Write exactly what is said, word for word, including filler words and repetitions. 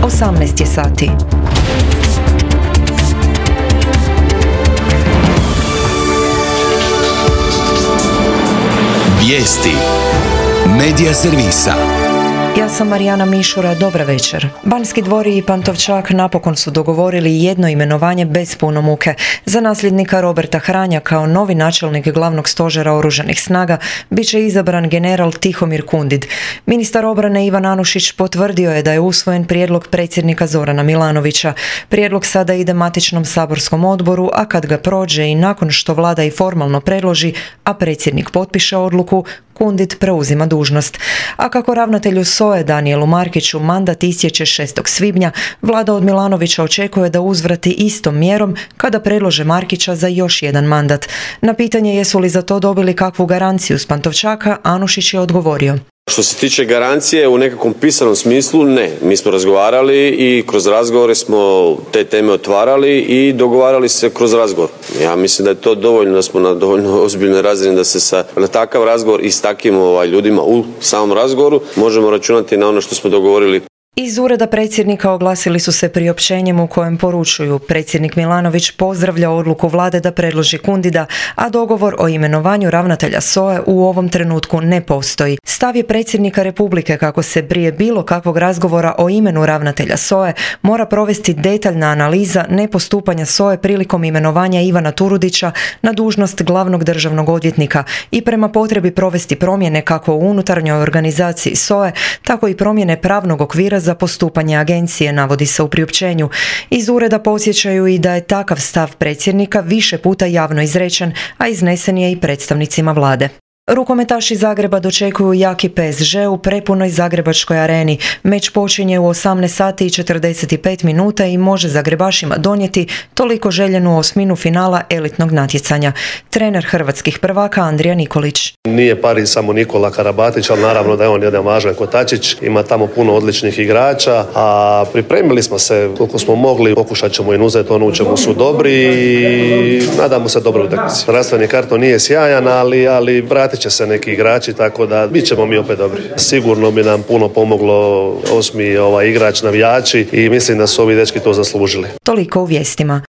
osamnaest je sati. Vijesti Medija servisa. Ja sam Marijana Mišura, dobra večer. Banjski dvori i Pantovčak napokon su dogovorili jedno imenovanje bez puno muke. Za nasljednika Roberta Hranja kao novi načelnik glavnog stožera oružanih snaga bit će izabran general Tihomir Kundid. Ministar obrane Ivan Anušić potvrdio je da je usvojen prijedlog predsjednika Zorana Milanovića. Prijedlog sada ide matičnom saborskom odboru, a kad ga prođe i nakon što vlada i formalno predloži, a predsjednik potpiše odluku, Kundid preuzima dužnost. A kako ravnatelju S O E Danijelu Markiću mandat istječe šestog svibnja, vlada od Milanovića očekuje da uzvrati istom mjerom kada predlože Markića za još jedan mandat. Na pitanje jesu li za to dobili kakvu garanciju s Pantovčaka, Anušić je odgovorio. Što se tiče garancije u nekakvom pisanom smislu, ne. Mi smo razgovarali i kroz razgovore smo te teme otvarali i dogovarali se kroz razgovor. Ja mislim da je to dovoljno, da smo na dovoljno ozbiljnoj razini da se sa, na takav razgovor i s takvim ovaj, ljudima u samom razgovoru možemo računati na ono što smo dogovorili. Iz ureda predsjednika oglasili su se priopćenjem u kojem poručuju: predsjednik Milanović pozdravlja odluku vlade da predloži Kundida, a dogovor o imenovanju ravnatelja S O E u ovom trenutku ne postoji. Stav je predsjednika Republike kako se prije bilo kakvog razgovora o imenu ravnatelja S O E mora provesti detaljna analiza nepostupanja S O E prilikom imenovanja Ivana Turudića na dužnost glavnog državnog odvjetnika i prema potrebi provesti promjene kako u unutarnjoj organizaciji S O E, tako i promjene pravnog okvira za postupanje agencije, navodi se u priopćenju. Iz ureda podsjećaju i da je takav stav predsjednika više puta javno izrečen, a iznesen je i predstavnicima vlade. Rukometaši Zagreba dočekuju jaki P S G u prepunoj zagrebačkoj areni. Meč počinje u osamnaest sati i četrdeset pet minuta i može Zagrebašima donijeti toliko željenu osminu finala elitnog natjecanja. Trener hrvatskih prvaka Andrija Nikolić. Nije Pariz samo Nikola Karabatić, ali naravno da je on jedan važan kotačić. Ima tamo puno odličnih igrača, a pripremili smo se koliko smo mogli. Pokušat ćemo im uzeti ono u čemu su dobri i nadamo se dobroj utakmici. Zdravstveni karton nije sjajan, ali, ali vrati će se neki igrači, tako da bit ćemo mi opet dobri. Sigurno bi nam puno pomoglo osmi ovaj, igrač, navijači i mislim da su ovi dečki to zaslužili. Toliko u vijestima.